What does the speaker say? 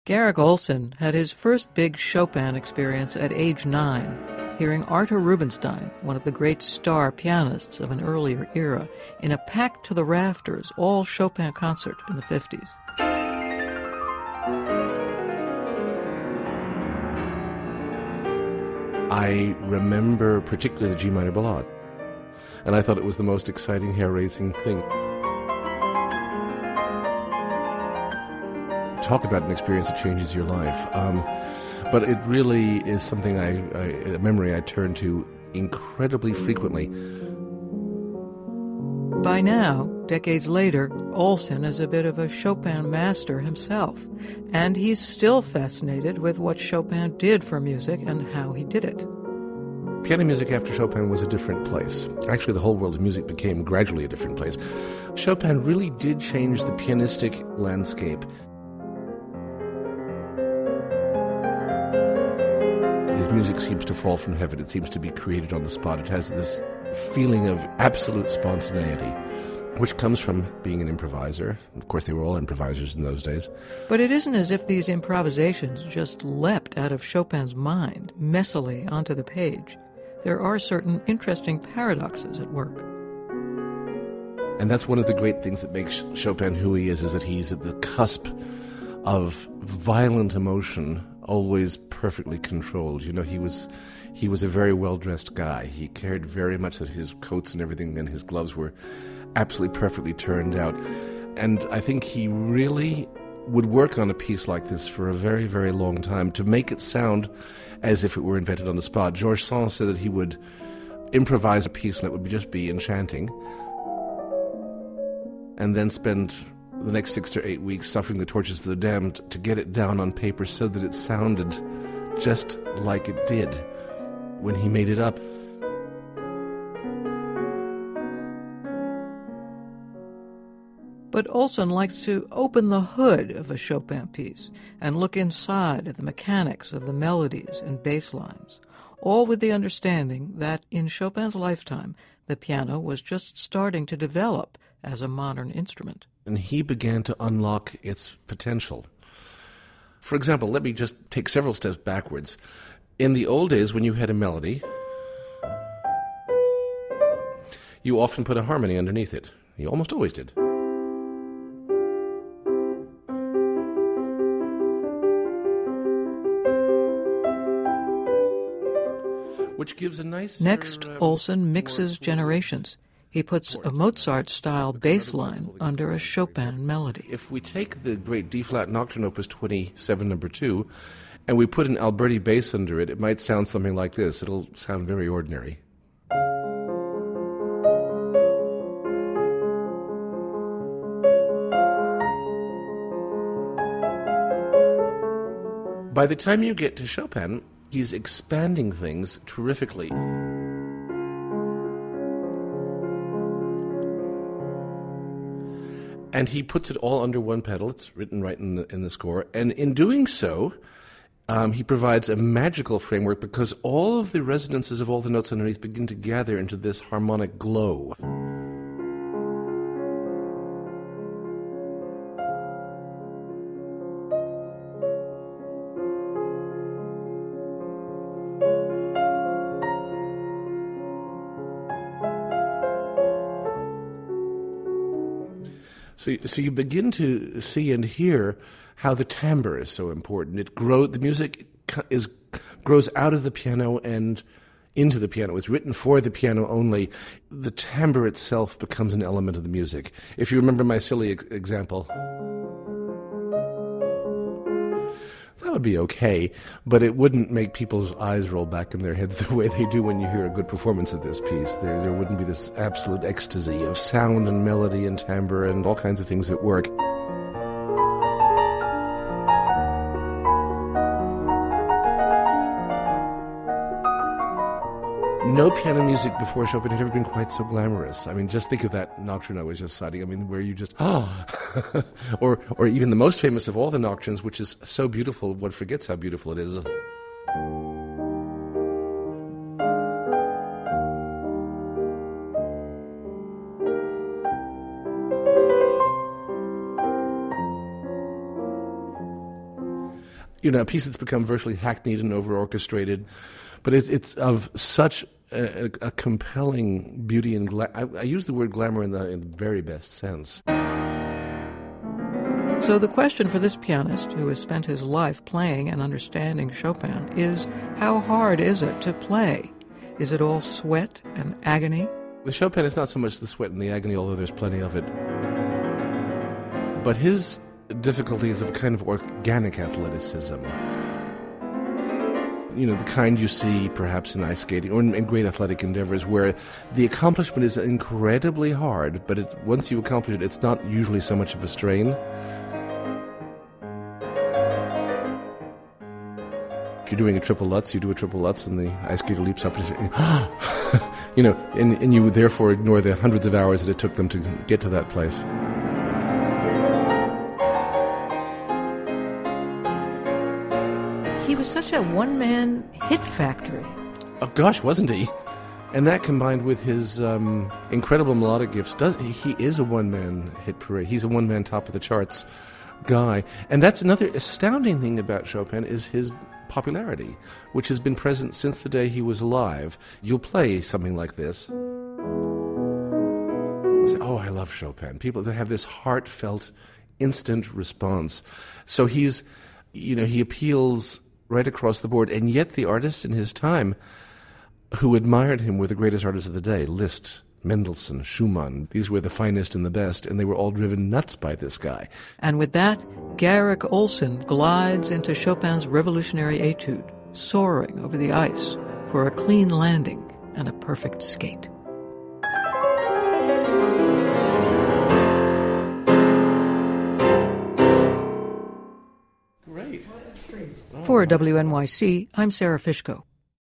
Garrick Olson had his first big Chopin experience at age 9, hearing Artur Rubinstein, one of the great star pianists of an earlier era, in a packed to the rafters all Chopin concert in the 50s. I remember particularly the G minor ballade, and I thought it was the most exciting, hair-raising thing. Talk about an experience that changes your life. But it really is something a memory I turn to incredibly frequently. By now, decades later, Olson is a bit of a Chopin master himself, and he's still fascinated with what Chopin did for music and how he did it. Piano music after Chopin was a different place. Actually, the whole world of music became gradually a different place. Chopin really did change the pianistic landscape. His music seems to fall from heaven. It seems to be created on the spot. It has this feeling of absolute spontaneity, which comes from being an improviser. Of course, they were all improvisers in those days. But it isn't as if these improvisations just leapt out of Chopin's mind, messily onto the page. There are certain interesting paradoxes at work. And that's one of the great things that makes Chopin who he is that he's at the cusp of violent emotion, always perfectly controlled. You know, he was a very well-dressed guy. He cared very much that his coats and everything and his gloves were absolutely perfectly turned out. And I think he really would work on a piece like this for a very, very long time to make it sound as if it were invented on the spot. Georges Sand said that he would improvise a piece that would just be enchanting and then spend the next 6 to 8 weeks suffering the tortures of the damned to get it down on paper so that it sounded just like it did when he made it up. But Olson likes to open the hood of a Chopin piece and look inside at the mechanics of the melodies and bass lines, all with the understanding that in Chopin's lifetime, the piano was just starting to develop as a modern instrument. And he began to unlock its potential. For example, let me just take several steps backwards. In the old days, when you had a melody, you often put a harmony underneath it. You almost always did. Which gives a nice. Next, Olson mixes generations. He puts a Mozart-style bass line under a Chopin melody. If we take the great D-flat Nocturne Opus 27, number 2, and we put an Alberti bass under it, it might sound something like this. It'll sound very ordinary. By the time you get to Chopin, he's expanding things terrifically. And he puts it all under one pedal. It's written right in the score. And in doing so, he provides a magical framework because all of the resonances of all the notes underneath begin to gather into this harmonic glow. So you begin to see and hear how the timbre is so important. The music grows out of the piano and into the piano. It's written for the piano only. The timbre itself becomes an element of the music. If you remember my silly example, that would be okay, but it wouldn't make people's eyes roll back in their heads the way they do when you hear a good performance of this piece. There wouldn't be this absolute ecstasy of sound and melody and timbre and all kinds of things at work. No piano music before Chopin had ever been quite so glamorous. I mean, just think of that nocturne I was just citing. I mean, where you just, or even the most famous of all the nocturnes, which is so beautiful, one forgets how beautiful it is. a piece that's become virtually hackneyed and over-orchestrated, but it's of such a compelling beauty and I use the word glamour in the very best sense. So the question for this pianist, who has spent his life playing and understanding Chopin, is how hard is it to play? Is it all sweat and agony? With Chopin, it's not so much the sweat and the agony, although there's plenty of it. But his difficulty is of a kind of organic athleticism. The kind you see perhaps in ice skating or in great athletic endeavors, where the accomplishment is incredibly hard, but once you accomplish it, it's not usually so much of a strain. If you're doing a triple Lutz, you do a triple Lutz, and the ice skater leaps up and says, and you would therefore ignore the hundreds of hours that it took them to get to that place. He was such a one-man hit factory. Oh gosh, wasn't he? And that combined with his incredible melodic gifts, he is a one-man hit parade. He's a one-man top of the charts guy. And that's another astounding thing about Chopin is his popularity, which has been present since the day he was alive. You'll play something like this. Say, oh, I love Chopin. People that have this heartfelt, instant response. So he appeals right across the board, and yet the artists in his time who admired him were the greatest artists of the day. Liszt, Mendelssohn, Schumann. These were the finest and the best, and they were all driven nuts by this guy. And with that, Garrick Ohlsen glides into Chopin's revolutionary etude, soaring over the ice for a clean landing and a perfect skate. Great. For WNYC, I'm Sarah Fishko.